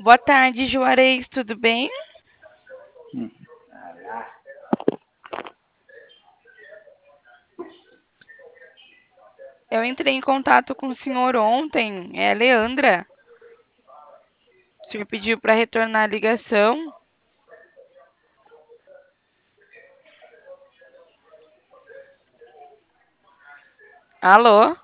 Boa tarde, Juarez, tudo bem? Eu entrei em contato com o senhor ontem, é Leandra. O senhor pediu para retornar a ligação. Alô?